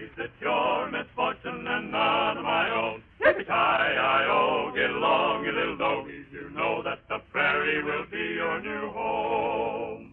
boys, it's your misfortune and none of my own. Yippee-ki-yi-o, get along, you little doggies. You know that the prairie will be your new home.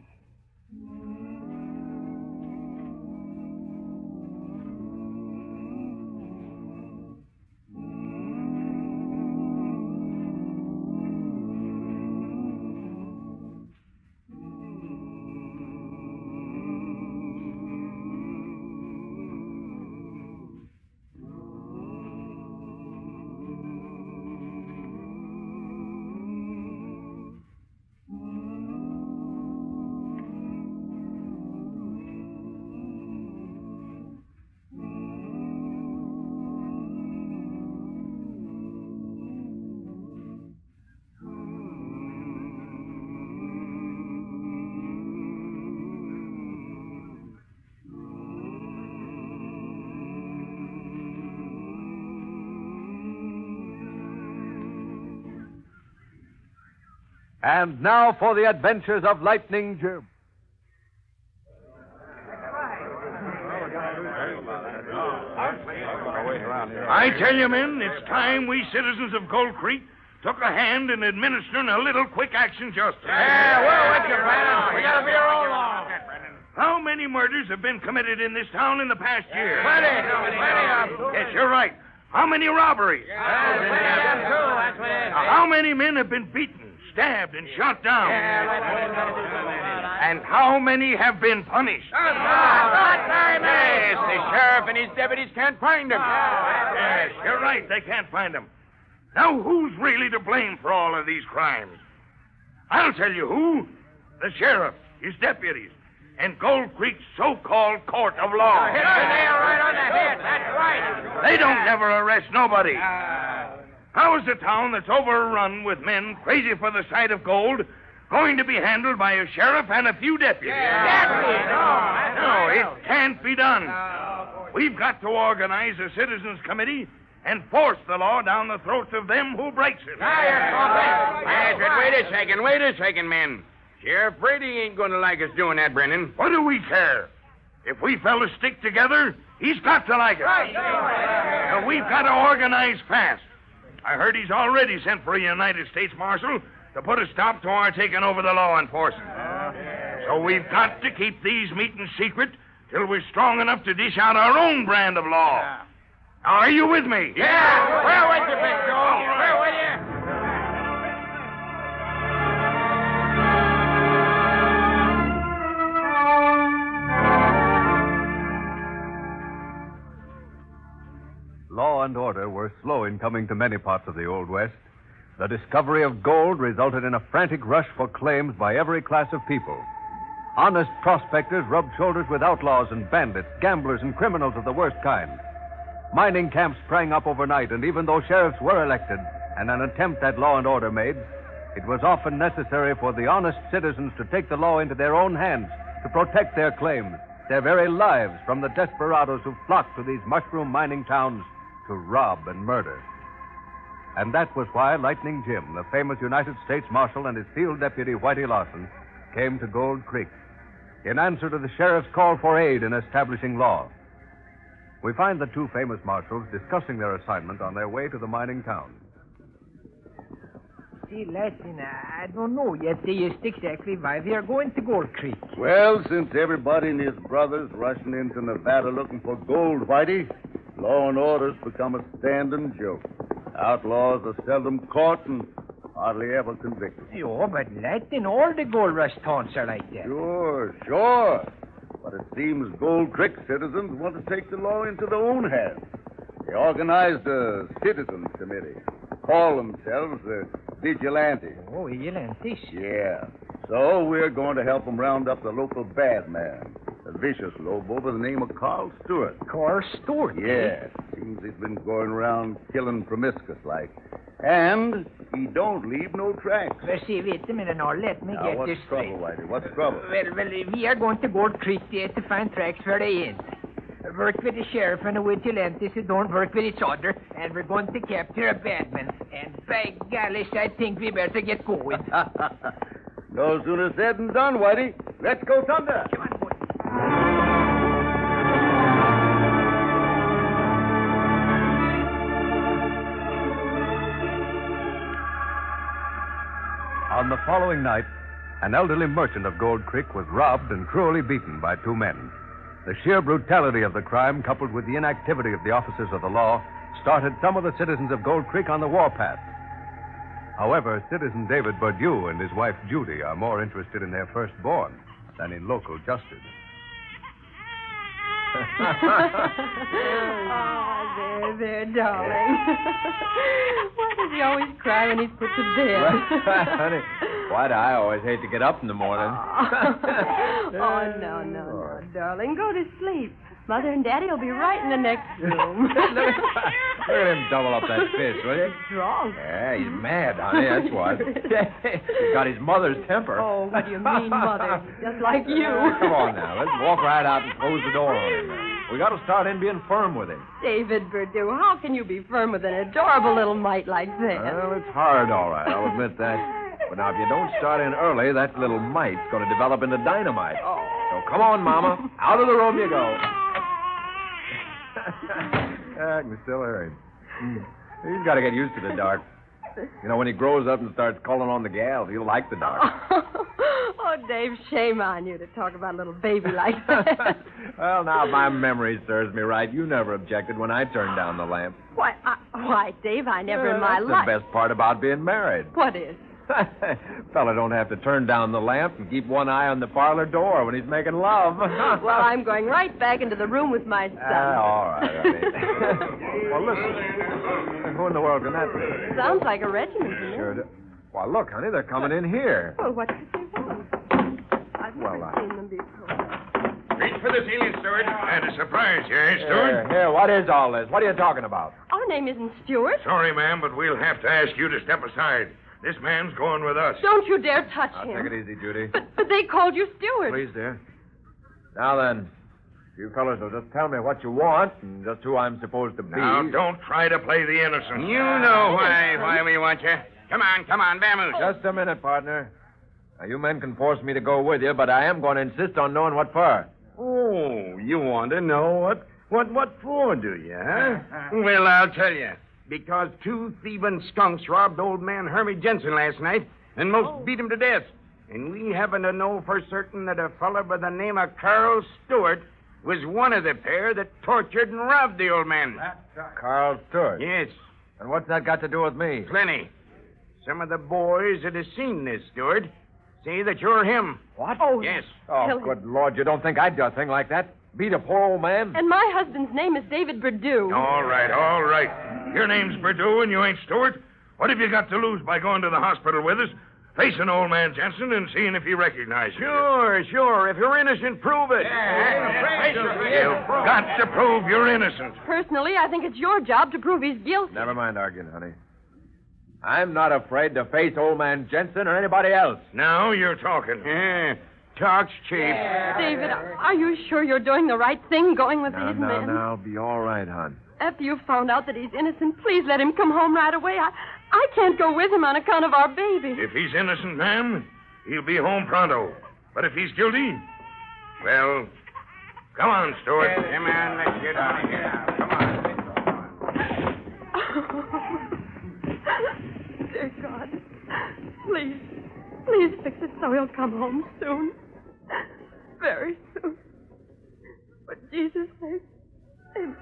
And now for the adventures of Lightning Jim. I tell you, men, it's time we citizens of Gold Creek took a hand in administering a little quick action justice. Yeah, well, what's your plan? We gotta be our own law. How many murders have been committed in this town in the past year? Plenty of. Yes, you're right. How many robberies? How many men have been beaten, stabbed, and shot down? And how many have been punished? Yes, the sheriff and his deputies can't find him. Yes, you're right. They can't find him. Now, who's really to blame for all of these crimes? I'll tell you who. The sheriff, his deputies, and Gold Creek's so-called court of law. Hit the nail right on the head. That's right. They don't never arrest nobody. How is a town that's overrun with men crazy for the sight of gold going to be handled by a sheriff and a few deputies? No, it can't be done. We've got to organize a citizens' committee and force the law down the throats of them who breaks it. Yes, but wait a second, men. Sheriff Brady ain't going to like us doing that, Brennan. What do we care? If we fellas stick together, he's got to like it. Now, we've got to organize fast. I heard he's already sent for a United States Marshal to put a stop to our taking over the law enforcement. So we've got to keep these meetings secret till we're strong enough to dish out our own brand of law. Now, are you with me? Yeah. Well, wait a bit, Joe. Where will you? Law and order were slow in coming to many parts of the Old West. The discovery of gold resulted in a frantic rush for claims by every class of people. Honest prospectors rubbed shoulders with outlaws and bandits, gamblers and criminals of the worst kind. Mining camps sprang up overnight, and even though sheriffs were elected and an attempt at law and order made, it was often necessary for the honest citizens to take the law into their own hands to protect their claims, their very lives, from the desperados who flocked to these mushroom mining towns to rob and murder. And that was why Lightning Jim, the famous United States Marshal, and his field deputy, Whitey Lawson, came to Gold Creek in answer to the sheriff's call for aid in establishing law. We find the two famous marshals discussing their assignment on their way to the mining town. See, Latin, I don't know yet just exactly why we are going to Gold Creek. Well, since everybody and his brothers rushing into Nevada looking for gold, Whitey, law and order's become a standing joke. Outlaws are seldom caught and hardly ever convicted. Oh, but Latin, all the gold rush towns are like that. Sure. But it seems Gold Creek citizens want to take the law into their own hands. They organized a citizens committee. Call themselves the Vigilantes. Oh, vigilantes? Yeah. So we're going to help them round up the local bad man, a vicious lobo by the name of Carl Stewart. Carl Stewart? Yeah. Seems he's been going around killing promiscuous like. And he don't leave no tracks. Well, see, wait a minute now. Let me get this straight. What's trouble, Whitey? What's trouble? Well, we are going to Gold Creek there to find tracks where they end. Work with the sheriff and the vigilantes who don't work with each other, and we're going to capture a bad man. And by golly, I think we better get going. No sooner said than done, Whitey. Let's go thunder. Come on, boy. On the following night, an elderly merchant of Gold Creek was robbed and cruelly beaten by two men. The sheer brutality of the crime, coupled with the inactivity of the officers of the law, started some of the citizens of Gold Creek on the warpath. However, citizen David Burdue and his wife Judy are more interested in their firstborn than in local justice. Oh, there, darling. Why does he always cry when he's put to bed? Honey, why do I always hate to get up in the morning? Oh, no, darling. Go to sleep. Mother and Daddy will be right in the next room. Look at him double up that fist, will you? Drunk. Yeah, he's mad, honey, that's what. He's got his mother's temper. Oh, what do you mean, Mother? Just like you. Come on now, let's walk right out and close the door on him. We got to start in being firm with him. David Burdue, how can you be firm with an adorable little mite like that? Well, it's hard, all right, I'll admit that. But now, if you don't start in early, that little mite's going to develop into dynamite. Oh. So come on, Mama. Out of the room you go. I can still hear him. He's got to get used to the dark. You know, when he grows up and starts calling on the gals, he'll like the dark. Oh, Dave, shame on you to talk about a little baby like that. Well, now, if my memory serves me right, you never objected when I turned down the lamp. Why, Dave, I never in my That's life... the best part about being married. What is? Fella don't have to turn down the lamp and keep one eye on the parlor door when he's making love. Well, I'm going right back into the room with my son. All right, honey. Well, listen. Who in the world can that be? Sounds like a regiment to me. Sure. Well, look, honey, they're coming in here. Well, what did they want? I've never seen them before. Reach for the ceiling, Stewart. And a surprise here, Stewart. Here, what is all this? What are you talking about? Our name isn't Stewart. Sorry, ma'am, but we'll have to ask you to step aside. This man's going with us. Don't you dare touch him. Take it easy, Judy. But they called you Stewart. Please, dear. Now then, you fellas will just tell me what you want and just who I'm supposed to be. Now, don't try to play the innocent. You know why we want you. Come on, vamoose. Just a minute, partner. Now, you men can force me to go with you, but I am going to insist on knowing what for. Oh, you want to know what for, do you, huh? Well, I'll tell you. Because two thieving skunks robbed old man Hermie Jensen last night and most beat him to death. And we happen to know for certain that a feller by the name of Carl Stewart was one of the pair that tortured and robbed the old man. Carl Stewart? Yes. And what's that got to do with me? Plenty. Some of the boys that have seen this, Stewart, say that you're him. What? Oh, Yes. Oh, good Lord, you don't think I'd do a thing like that? Beat a poor old man? And my husband's name is David Burdue. All right. Your name's Burdue and you ain't Stewart. What have you got to lose by going to the hospital with us, facing old man Jensen, and seeing if he recognizes you? Sure. If you're innocent, prove it. You've got to prove you're innocent. Personally, I think it's your job to prove he's guilty. Never mind arguing, honey. I'm not afraid to face old man Jensen or anybody else. Now you're talking. Yeah, talk's cheap. David, are you sure you're doing the right thing going with these men? Now, I'll be all right, hon. After you found out that he's innocent, please let him come home right away. I can't go with him on account of our baby. If he's innocent, ma'am, he'll be home pronto. But if he's guilty, well, come on, Stewart. Come on, let's get out of here now. Come on. Dear God, please fix it so he'll come home soon. Very soon. For Jesus' sake, amen.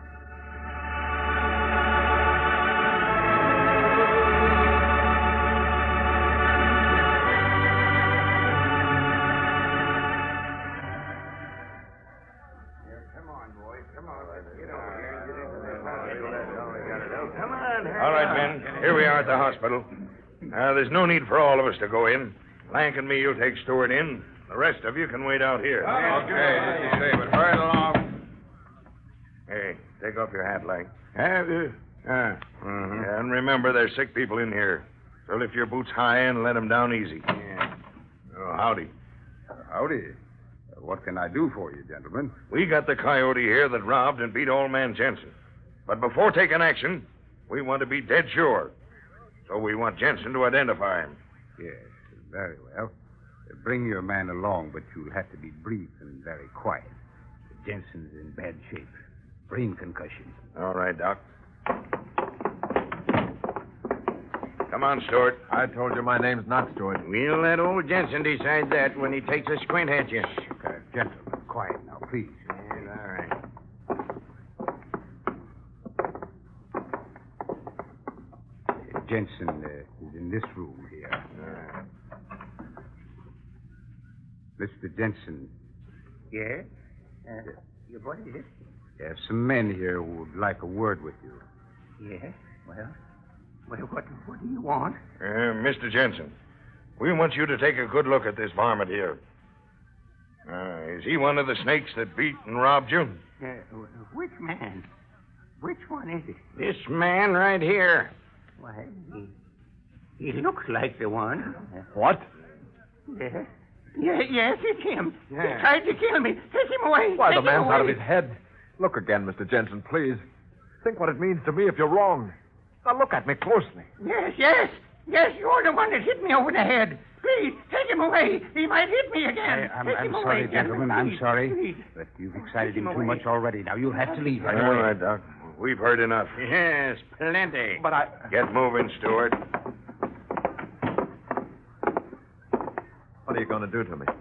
All right, men. Here we are at the hospital. There's no need for all of us to go in. Lank and me, you'll take Stewart in. The rest of you can wait out here. Okay, just you say, but hurry along. Hey, take off your hat, Lank. Yeah, and remember, there's sick people in here. So lift your boots high and let them down easy. Yeah. Oh, howdy. Howdy. What can I do for you, gentlemen? We got the coyote here that robbed and beat old man Jensen. But before taking action, we want to be dead sure. So we want Jensen to identify him. Yes, very well. Bring your man along, but you'll have to be brief and very quiet. Jensen's in bad shape. Brain concussion. All right, Doc. Come on, Stewart. I told you my name's not Stewart. We'll let old Jensen decide that when he takes a squint at you. Gentlemen, quiet now, please. And all right. Jensen is in this room here. Mr. Jensen. Yes? What is it? There's some men here who would like a word with you. Yes? Well, what do you want? Mr. Jensen, we want you to take a good look at this varmint here. Is he one of the snakes that beat and robbed you? Which man? Which one is it? This man right here. Why, he looks like the one. What? Yes. Yes, it's him. Yeah. He tried to kill me. Take him away. Why, Take the him man's away. out of his head. Look again, Mr. Jensen, please. Think what it means to me if you're wrong. Now, look at me closely. Yes. You're the one that hit me over the head. Please, take him away. He might hit me again. I'm Take him sorry, away, gentlemen. I'm please, sorry. please. But you've excited him Take too him away. much already. Now, you'll have to leave right All away. right, Doc. We've heard enough. Yes, plenty. But I... Get moving, Stewart. What are you going to do to me?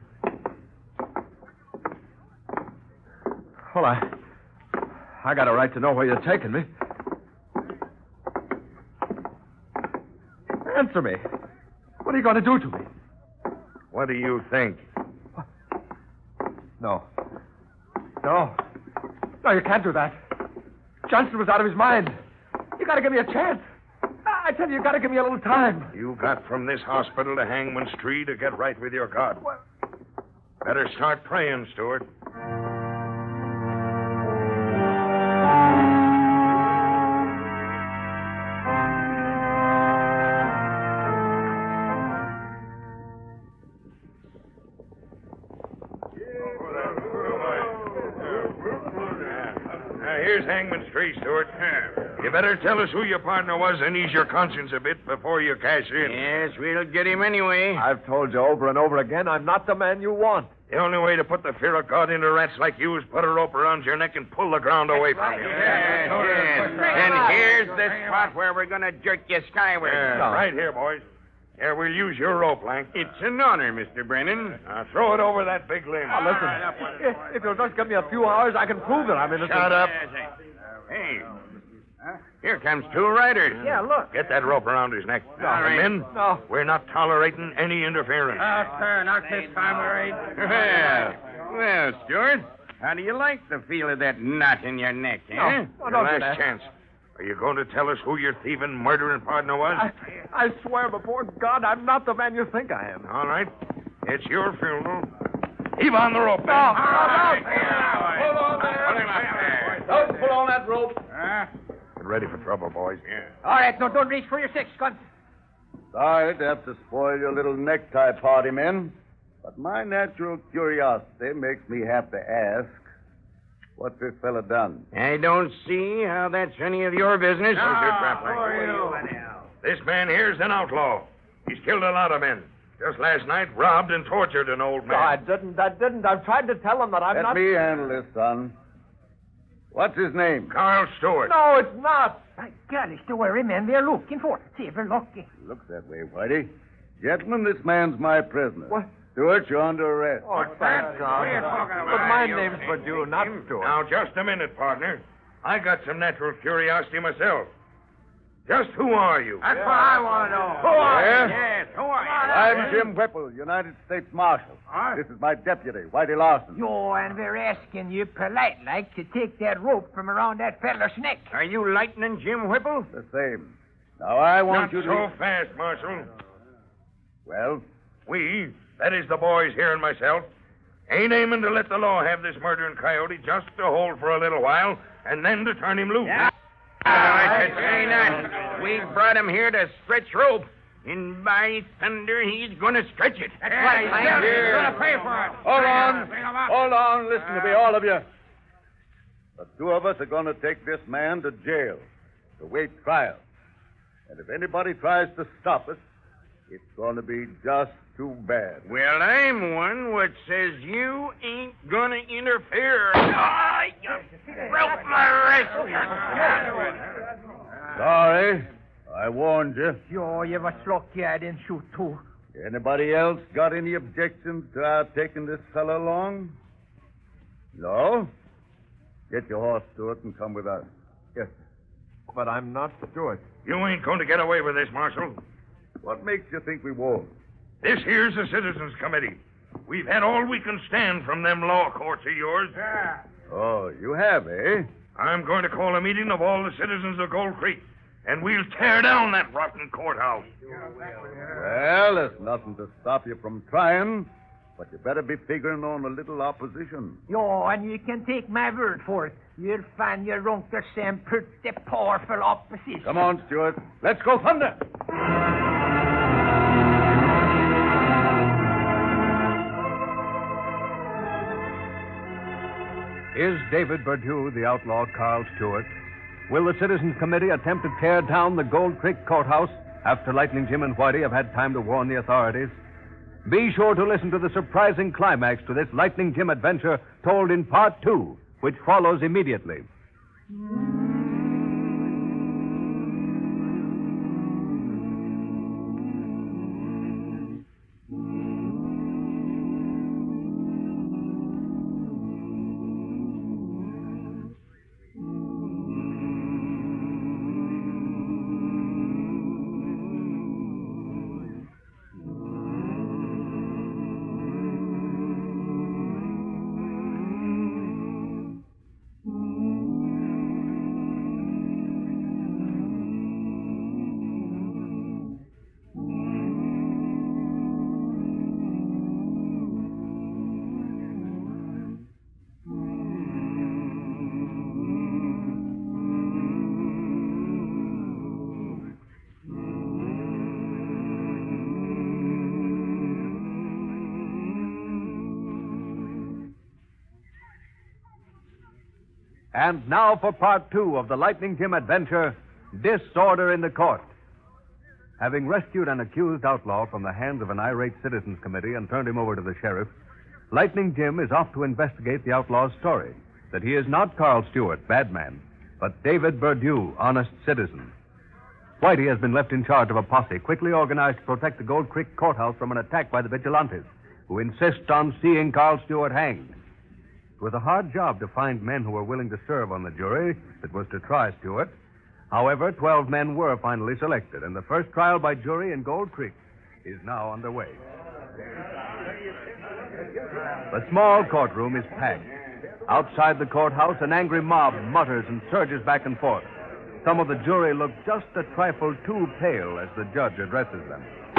Well, I got a right to know where you're taking me. Answer me. What are you going to do to me? What do you think? No, you can't do that. Johnson was out of his mind. You got to give me a chance. I tell you got to give me a little time. You got from this hospital to Hangman's Tree to get right with your God. Better start praying, Stewart. Here's Hangman's Tree, Stewart. You better tell us who your partner was and ease your conscience a bit before you cash in. Yes, we'll get him anyway. I've told you over and over again, I'm not the man you want. The only way to put the fear of God into rats like you is put a rope around your neck and pull the ground away from you. Yes. And here's the spot where we're going to jerk you skyward. Yeah, right here, boys. Here, we'll use your rope, Lank. It's an honor, Mr. Brennan. Now, throw it over that big limb. Now, listen, if you'll just give me a few hours, I can prove that I'm innocent. Shut up. Hey, here comes two riders. Yeah, look. Get that rope around his neck. All right. Men, No. we're not tolerating any interference. sir, not this time, all right. Well, Stuart, how do you like the feel of that knot in your neck, eh? No, Your don't do last that. chance. Are you going to tell us who your thieving, murdering partner was? I swear before God, I'm not the man you think I am. All right. It's your funeral. Heave on the rope, No, man. Hold on there. Don't pull on that rope. Get ready for trouble, boys. Yeah. All right, no, don't reach for your six guns. Sorry to have to spoil your little necktie party, men. But my natural curiosity makes me have to ask, what's this fella done? I don't see how that's any of your business. This man here's an outlaw. He's killed a lot of men. Just last night, robbed and tortured an old No, I man. didn't. I've tried to tell him that I'm Let not... me handle this, son. What's his name? Carl Stewart. No, it's not. By golly, it's the very man we're looking for. See if we're lucky. Looks that way, Whitey. Gentlemen, this man's my prisoner. What? Stewart, you're under arrest. Oh, thank God. But my name's Purdue, not Stewart. Now, just a minute, partner. I got some natural curiosity myself. Just who are you? That's what I want to know. Who are you? Yes, who are you? I'm Jim Whipple, United States Marshal. This is my deputy, Whitey Larson. Yo, and we're asking you polite like to take that rope from around that feller's neck. Are you Lightning Jim Whipple? The same. Now, I want Not you to... so fast, Marshal. Well, We, that is the boys here and myself, ain't aiming to let the law have this murdering coyote just to hold for a little while and then to turn him loose. I should say not. We brought him here to stretch rope. And by thunder, he's going to stretch it. That's right, Lang. He's going to pay for it. hold on, listen to me, all of you. The two of us are going to take this man to jail to wait trial. And if anybody tries to stop us, it's going to be just too bad. Well, I'm one which says you ain't going to interfere. You broke my wrist. Sorry. I warned you. Jo, you was lucky I didn't shoot too. Anybody else got any objections to our taking this fellow along? No? Get your horse, Stewart, and come with us. Yes, but I'm not Stewart. You ain't going to get away with this, Marshal. What makes you think we won't? This here's the Citizens Committee. We've had all we can stand from them law courts of yours. Oh, you have, eh? I'm going to call a meeting of all the citizens of Gold Creek, and we'll tear down that rotten courthouse. Well, there's nothing to stop you from trying, but you better be figuring on a little opposition. Jo, and you can take my word for it. You'll find your Uncle Sam pretty powerful opposition. Come on, Stewart. Let's go thunder. Is David Berdew the outlaw Carl Stewart? Will the Citizens Committee attempt to tear down the Gold Creek Courthouse after Lightning Jim and Whitey have had time to warn the authorities? Be sure to listen to the surprising climax to this Lightning Jim adventure told in Part 2, which follows immediately. And now for Part 2 of the Lightning Jim adventure, Disorder in the Court. Having rescued an accused outlaw from the hands of an irate Citizens Committee and turned him over to the sheriff, Lightning Jim is off to investigate the outlaw's story, that he is not Carl Stewart, bad man, but David Berdew, honest citizen. Whitey has been left in charge of a posse quickly organized to protect the Gold Creek Courthouse from an attack by the vigilantes, who insist on seeing Carl Stewart hanged. It was a hard job to find men who were willing to serve on the jury that was to try Stewart. However, 12 men were finally selected, and the first trial by jury in Gold Creek is now underway. The small courtroom is packed. Outside the courthouse, an angry mob mutters and surges back and forth. Some of the jury look just a trifle too pale as the judge addresses them.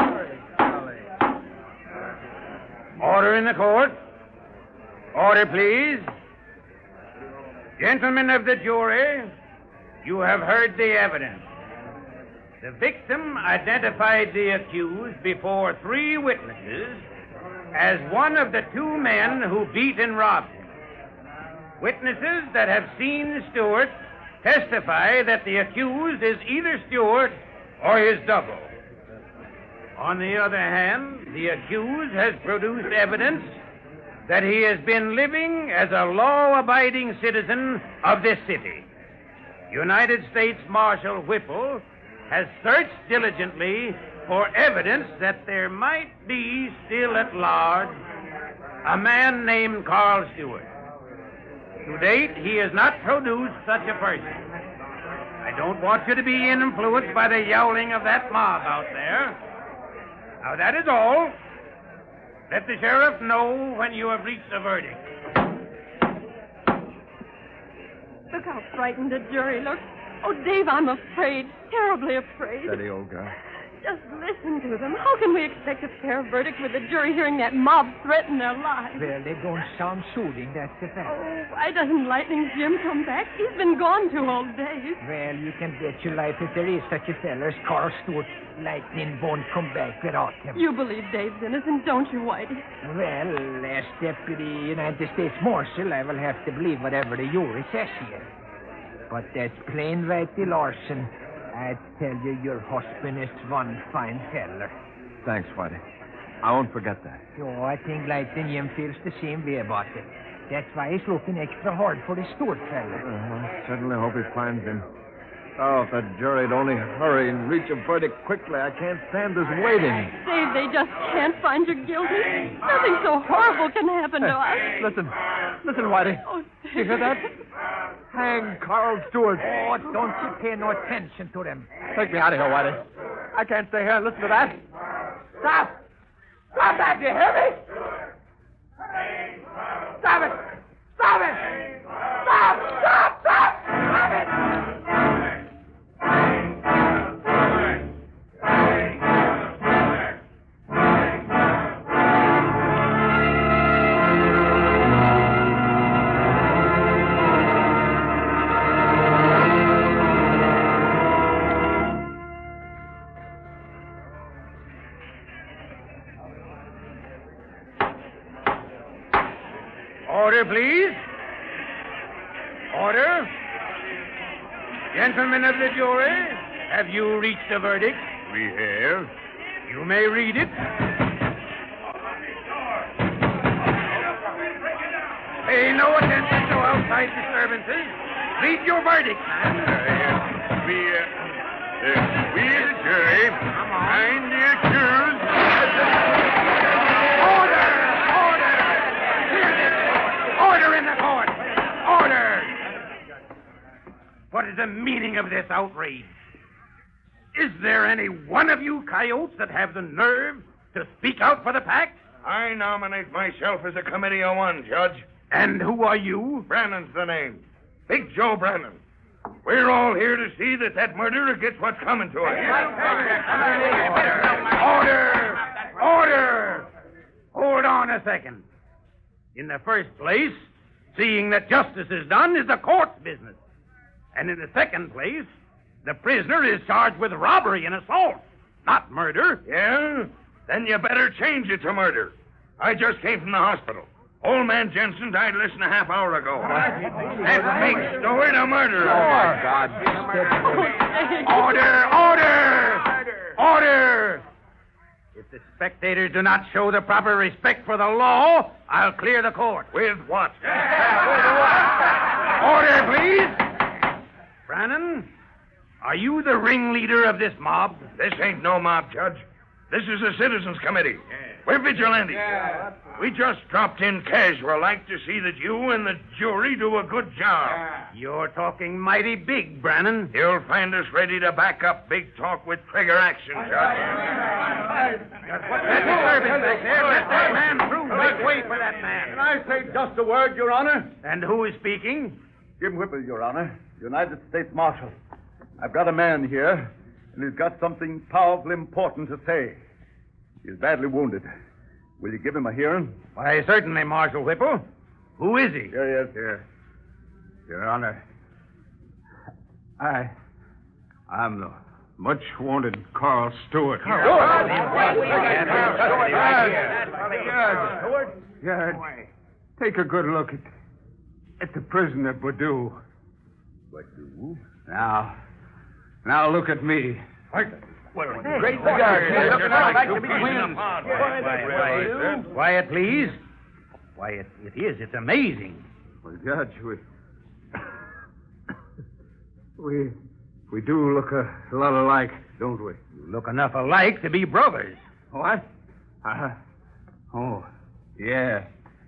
Order in the court. Order, please. Gentlemen of the jury, you have heard the evidence. The victim identified the accused before 3 witnesses as one of the 2 men who beat and robbed him. Witnesses that have seen Stewart testify that the accused is either Stewart or his double. On the other hand, the accused has produced evidence that he has been living as a law-abiding citizen of this city. United States Marshal Whipple has searched diligently for evidence that there might be still at large a man named Carl Stewart. To date, he has not produced such a person. I don't want you to be influenced by the yowling of that mob out there. Now, that is all. Let the sheriff know when you have reached a verdict. Look how frightened the jury looks. Oh, Dave, I'm afraid. Terribly afraid. Steady, old guy. Just listen to them. How can we expect a fair verdict with the jury hearing that mob threaten their lives? Well, they don't sound soothing, that's the fact. Oh, why doesn't Lightning Jim come back? He's been gone 2 whole days. Well, you can bet your life if there is such a fella as Carl Stewart, Lightning won't come back without him. You believe Dave's innocent, don't you, Whitey? Well, as Deputy United States Marshal, I will have to believe whatever the jury says here. But that's plain Whitey Larson. I tell you, your husband is one fine feller. Thanks, Whitey. I won't forget that. Oh, I think Lightning Jim feels the same way about it. That's why he's looking extra hard for the Stewart fella. I certainly hope he finds him. Oh, if the jury'd only hurry and reach a verdict quickly. I can't stand this waiting. Dave, they just can't find you guilty. Nothing so horrible can happen to us. Listen, Whitey. Oh, You hear that? Hang Carl Stewart. Oh, don't you pay no attention to them. Take me out of here, Whitey. I can't stay here and listen to that. Stop! Stop that, you hear me? Stop it! Stop it! Stop! Stop! Stop! Stop it! Order, please. Order. Gentlemen of the jury, have you reached a verdict? We have. You may read it. Pay no attention to outside disturbances. Read your verdict, man. We as a jury find the accused. Order! Order! Hear this. Order in the court! Order! What is the meaning of this outrage? Is there any one of you coyotes that have the nerve to speak out for the pack? I nominate myself as a committee of one, Judge. And who are you? Brannon's the name. Big Joe Brannon. We're all here to see that murderer gets what's coming to us. Order! Order! Hold on a second. In the first place, seeing that justice is done is the court's business. And in the second place, the prisoner is charged with robbery and assault, not murder. Yeah? Then you better change it to murder. I just came from the hospital. Old man Jensen died less than a half hour ago. That makes Stewart a murderer. Oh, God. Order! Order! Order! If the spectators do not show the proper respect for the law, I'll clear the court. With what? Order, please! Brannon, are you the ringleader of this mob? This ain't no mob, Judge. This is a citizens' committee. We're vigilantes. We just dropped in casual like to see that you and the jury do a good job. You're talking mighty big, Brannon. You'll find us ready to back up big talk with trigger action, Judge. What's that disturbance back there? Let that man through. Make way for that man. Can I say just a word, Your Honor? And who is speaking? Jim Whipple, Your Honor. United States Marshal. I've got a man here, and he's got something powerful important to say. He's badly wounded. Will you give him a hearing? Why, certainly, Marshal Whipple. Who is he? Here he is. Here. Your Honor, I'm the much wanted Carl Stewart. Judge, take a good look at the prisoner Badu. Badu? Now look at me. Great Quiet, please. Quiet, it is. It's amazing. Well, Judge, we do look a lot alike, don't we? You look enough alike to be brothers. What? Oh, yeah.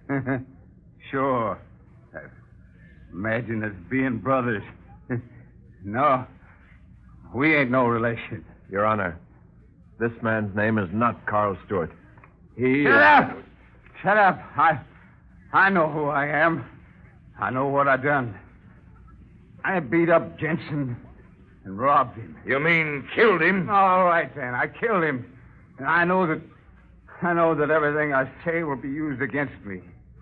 Sure. Imagine us being brothers. No, we ain't no relation. Your Honor, this man's name is not Carl Stewart. Shut up. I know who I am. I know what I done. I beat up Jensen and robbed him. You mean killed him? All right, then. I killed him. And I know that everything I say will be used against me.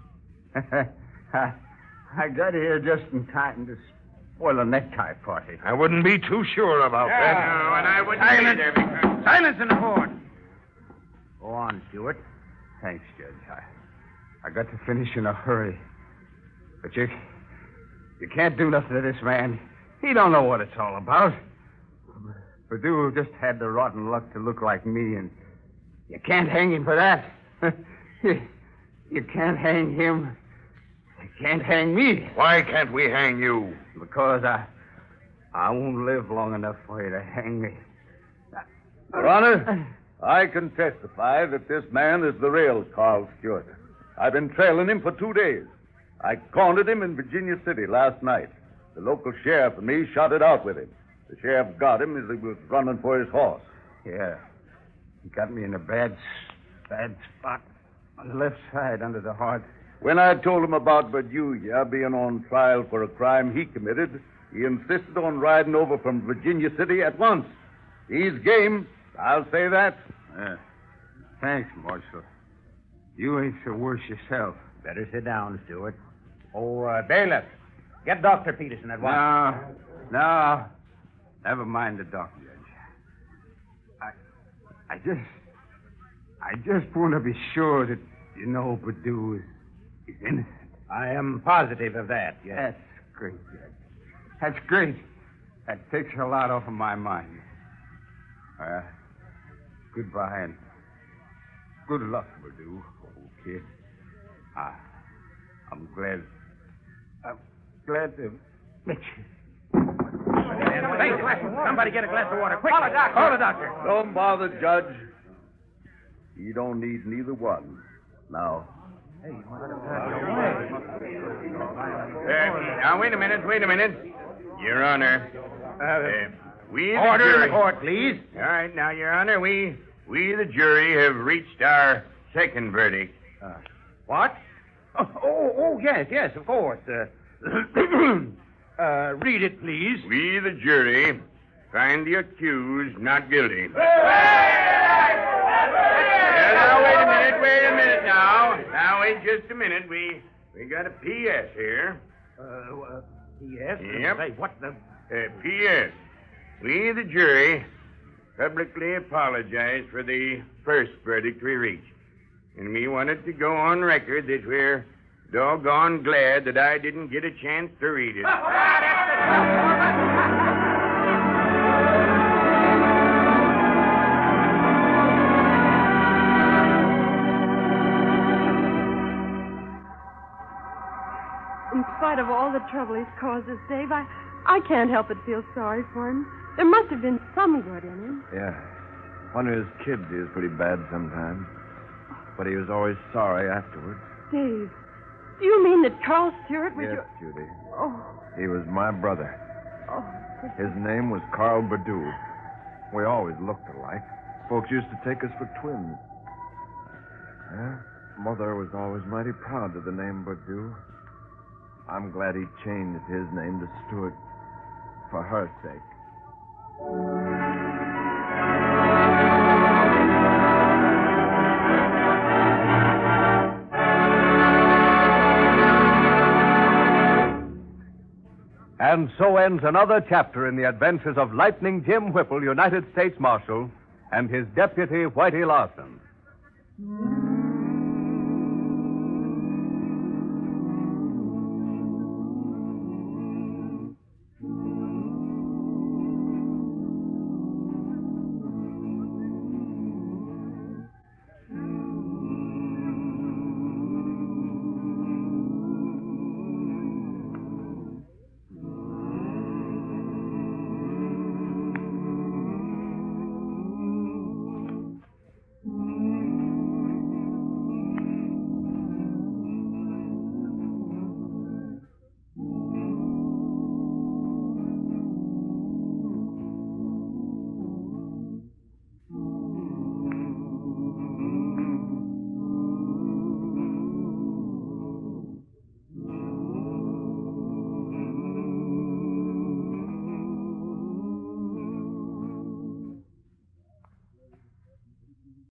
I got here just in time to spoil a necktie party. I wouldn't be too sure about that. No, and I wouldn't Silence in the court. Go on, Stewart. Thanks, Judge. I got to finish in a hurry. But you can't do nothing to this man. He don't know what it's all about. Purdue just had the rotten luck to look like me, and you can't hang him for that. You can't hang him. You can't hang me. Why can't we hang you? Because I won't live long enough for you to hang me. Your Honor, I can testify that this man is the real Carl Stewart. I've been trailing him for 2 days. I cornered him in Virginia City last night. The local sheriff and me shot it out with him. The sheriff got him as he was running for his horse. Yeah. He got me in a bad spot on the left side under the heart. When I told him about Bedoya being on trial for a crime he committed, he insisted on riding over from Virginia City at once. He's game, I'll say that. Thanks, Marshal. You ain't so worse yourself. Better sit down, Stewart. Oh, bailiff, get Dr. Peterson at once. No. Never mind the doctor, Judge. I just want to be sure that you know Badu is innocent. I am positive of that, yes. That's great, Judge. That's great. That takes a lot off of my mind. Goodbye and good luck, Badu, old kid. I'm glad to meet you. Hey, somebody get a glass of water. Quick. Call the doctor. Don't bother, Judge. He don't need neither one. Now. Now, wait a minute. Your Honor. Order in the court, please. All right, now, Your Honor, we the jury have reached our second verdict. What? Oh, yes, of course. Read it, please. We, the jury, find the accused not guilty. Now, wait a minute now. Now, wait just a minute. We got a P.S. here. P.S.? Yep. Say, what the... P.S. We, the jury, publicly apologize for the first verdict we reached. And we wanted to go on record that we're doggone glad that I didn't get a chance to read it. In spite of all the trouble he's caused us, Dave, I can't help but feel sorry for him. There must have been some good in him. Yeah. One of his kids is pretty bad sometimes. But he was always sorry afterwards. Dave, do you mean that Carl Stewart was Yes, Judy. Oh. He was my brother. Oh. His name was Carl Badu. We always looked alike. Folks used to take us for twins. Yeah, Mother was always mighty proud of the name Badu. I'm glad he changed his name to Stewart for her sake. And so ends another chapter in the adventures of Lightning Jim Whipple, United States Marshal, and his deputy, Whitey Larson.